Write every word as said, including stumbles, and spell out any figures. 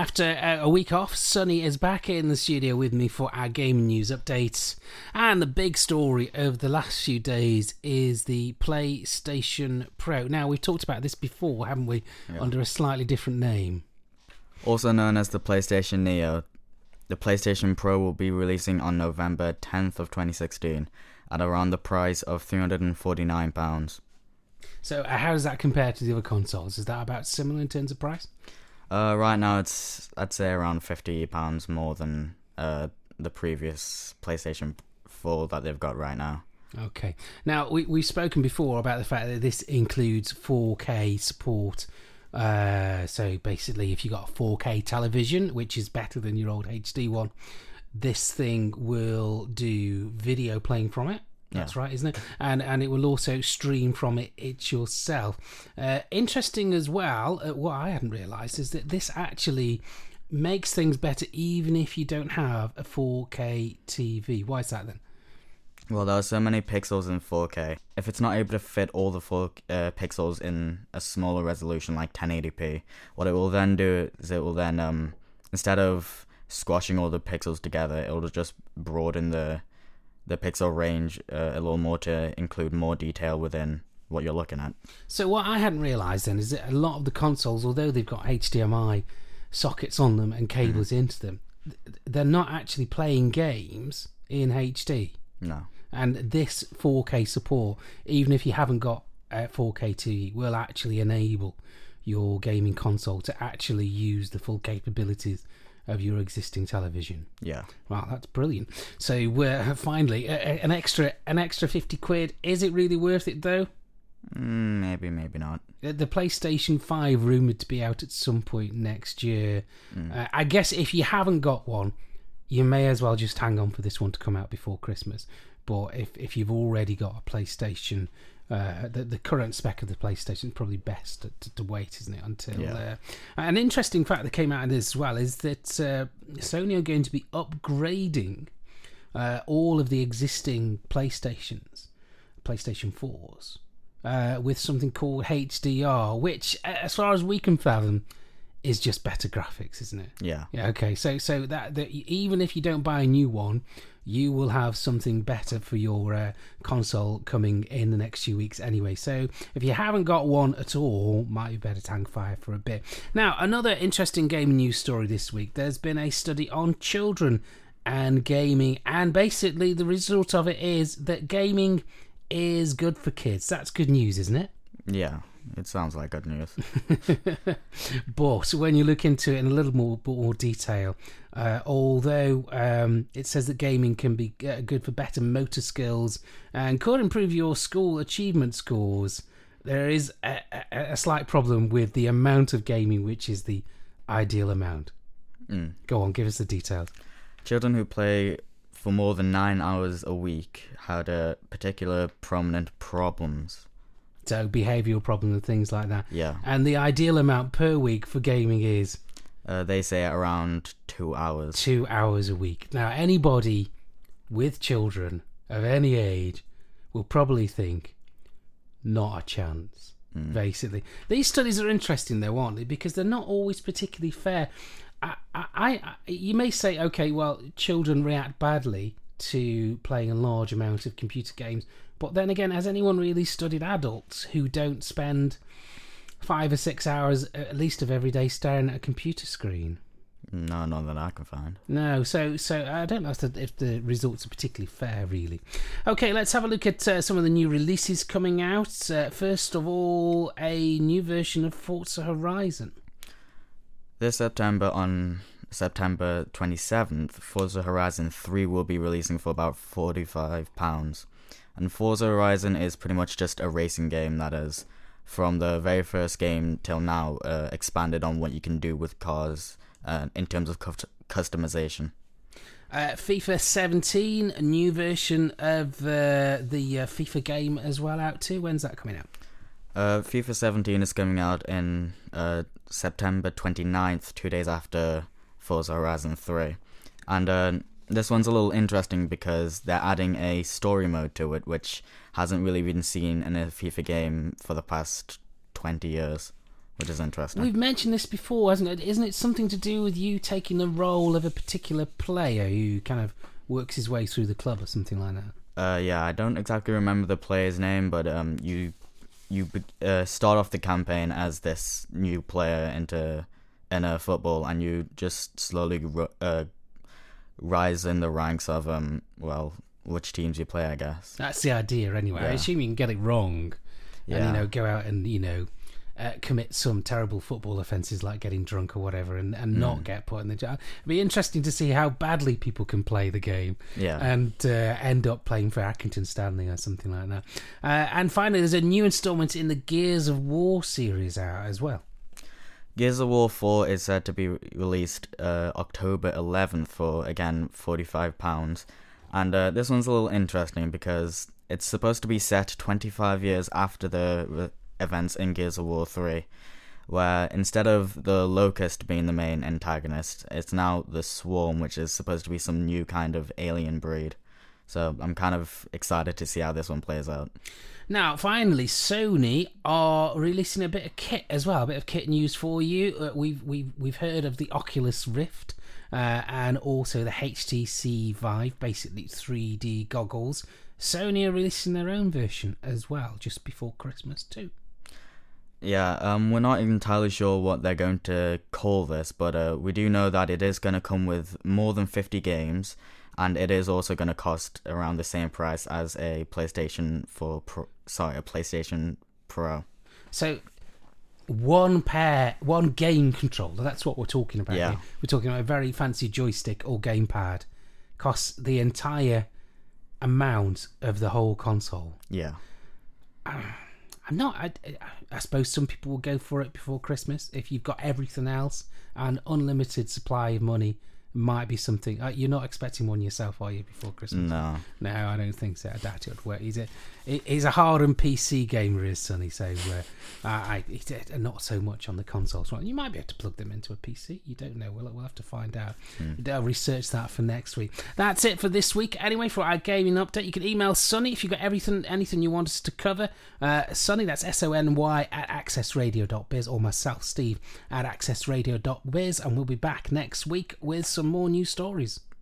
after a week off, Sonny is back in the studio with me for our gaming news updates. And the big story of the last few days is the PlayStation Pro. Now, we've talked about this before, haven't we? Yeah. Under a slightly different name. Also known as the PlayStation Neo, the PlayStation Pro will be releasing on November tenth of twenty sixteen at around the price of three hundred forty-nine pounds. So uh, how does that compare to the other consoles? Is that about similar in terms of price? Uh, right now, it's I'd say around fifty pounds more than uh, the previous PlayStation four that they've got right now. Okay. Now, we, we've spoken before about the fact that this includes four K support. Uh, so basically, if you got a four K television, which is better than your old H D one, this thing will do video playing from it. That's yeah. right, isn't it? And and it will also stream from it, it yourself. Uh, interesting as well, uh, what I hadn't realised is that this actually makes things better even if you don't have a four K T V. Why is that then? Well, there are so many pixels in four K. If it's not able to fit all the four uh, pixels in a smaller resolution like ten eighty p, what it will then do is it will then, um, instead of squashing all the pixels together, it will just broaden the the pixel range uh, a little more to include more detail within what you're looking at. So what I hadn't realised then is that a lot of the consoles, although they've got H D M I sockets on them and cables mm. into them, they're not actually playing games in H D. No. And this four K support, even if you haven't got a four K T V, will actually enable your gaming console to actually use the full capabilities of your existing television. Yeah. Wow, that's brilliant. So uh, finally, uh, an extra an extra fifty quid. Is it really worth it though? Mm, maybe, maybe not. The PlayStation five rumoured to be out at some point next year. Mm. Uh, I guess if you haven't got one, you may as well just hang on for this one to come out before Christmas. But if, if you've already got a PlayStation, uh, the, the current spec of the PlayStation is probably best to, to, to wait, isn't it? Until yeah. uh, an interesting fact that came out of this as well is that uh, Sony are going to be upgrading uh, all of the existing PlayStations, PlayStation fours, uh, with something called H D R, which, as far as we can fathom, is just better graphics, isn't it? Yeah. Yeah. Okay. So so that, that even if you don't buy a new one, you will have something better for your uh, console coming in the next few weeks anyway. So if you haven't got one at all, might be better to hang fire for a bit. Now, another interesting gaming news story this week. There's been a study on children and gaming, and basically the result of it is that gaming is good for kids. That's good news, isn't it? Yeah. It sounds like good news. But when you look into it in a little more, more detail, uh, although um, it says that gaming can be uh, good for better motor skills and could improve your school achievement scores, there is a, a, a slight problem with the amount of gaming, which is the ideal amount. Mm. Go on, give us the details. Children who play for more than nine hours a week had a particular prominent problems. So behavioural problems and things like that. Yeah. And the ideal amount per week for gaming is? Uh, they say around two hours. Two hours a week. Now, anybody with children of any age will probably think, not a chance, mm. basically. These studies are interesting, though, aren't they? Because they're not always particularly fair. I, I, I, you may say, okay, well, children react badly to playing a large amount of computer games. But then again, has anyone really studied adults who don't spend five or six hours at least of every day staring at a computer screen? No, not that I can find. No, so so I don't know if the, if the results are particularly fair, really. Okay, let's have a look at uh, some of the new releases coming out. Uh, first of all, a new version of Forza Horizon. This September, on September twenty-seventh, Forza Horizon three will be releasing for about forty-five pounds. And Forza Horizon is pretty much just a racing game that has, from the very first game till now, uh, expanded on what you can do with cars uh, in terms of cu- customization. Uh, FIFA seventeen, a new version of uh, the uh, FIFA game as well out too. When's that coming out? Uh, FIFA seventeen is coming out in uh, September twenty-ninth, two days after Forza Horizon three. And uh, this one's a little interesting because they're adding a story mode to it, which hasn't really been seen in a FIFA game for the past twenty years. which is interesting. We've mentioned this before, hasn't it? Isn't it something to do with you taking the role of a particular player who kind of works his way through the club or something like that? Uh, yeah, I don't exactly remember the player's name, but um, you you uh, start off the campaign as this new player into in uh, football, and you just slowly uh, rise in the ranks of um, well, which teams you play, I guess. That's the idea, anyway. Yeah. I assume you can get it wrong, Yeah. and you know, go out and you know. Uh, commit some terrible football offences like getting drunk or whatever and, and mm. not get put in the jail. It'd be interesting to see how badly people can play the game yeah. and uh, end up playing for Accrington Stanley or something like that. Uh, and finally, there's a new instalment in the Gears of War series out as well. Gears of War four is said to be released uh, October eleventh for, again, forty-five pounds. And uh, this one's a little interesting because it's supposed to be set twenty-five years after the... Re- events in Gears of War three, where instead of the Locust being the main antagonist, it's now the Swarm, which is supposed to be some new kind of alien breed. So I'm kind of excited to see how this one plays out. Now, finally, Sony are releasing a bit of kit as well, a bit of kit news for you. Uh, we've we've we've heard of the Oculus Rift uh, and also the H T C Vive, basically three D goggles. Sony are releasing their own version as well, just before Christmas too. Yeah, um, we're not entirely sure what they're going to call this, but uh, we do know that it is going to come with more than fifty games, and it is also going to cost around the same price as a PlayStation for Pro, sorry, a PlayStation Pro. So, one pair, one game controller. That's what we're talking about. Yeah. Here. We're talking about a very fancy joystick or gamepad. Costs the entire amount of the whole console. Yeah. Uh, I'm not. I, I suppose some people will go for it before Christmas. If you've got everything else and unlimited supply of money, might be something. Uh, you're not expecting one yourself, are you, before Christmas? No. No, I don't think so. I doubt it would work. He's a he's a hardened P C gamer, is Sonny. So uh, I, he's uh, not so much on the consoles. Right? You might be able to plug them into a P C. You don't know. We'll we'll have to find out. Mm. I'll research that for next week. That's it for this week. Anyway, for our gaming update, you can email Sonny if you've got everything, anything you want us to cover. Uh, Sonny, that's S O N Y at access radio dot biz, or myself, Steve, at access radio dot biz, and we'll be back next week with some more new stories.